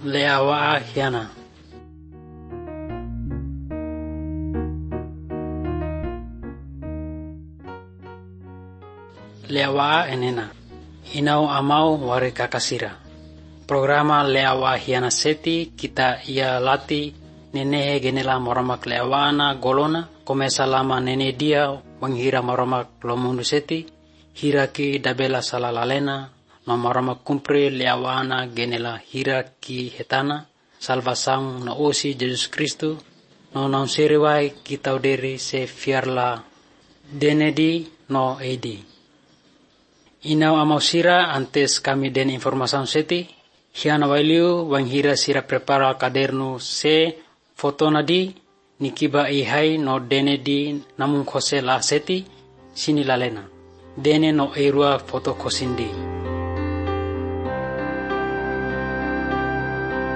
Leawa hiana. Leawa enena. Inau amau wari kakasira. Programa Leawa hiana seti kita ia lati nenehe genela moramak leawana golona komesa lama nene dia menghira moramak lomundu seti hiraki dabela salalalena no moramak kumpre leawana genela hiraki hetana salvasang no osi Jesus Kristu no non seriwai kita uderi se fiarla denedi no edi. Inau amau sira antes kami den informasan seti hiana wailiu wanghira sira prepara kadernu se foto nadi nikiba ihai no dene di namun kose la seti sini lalena dene no erua foto kosindi.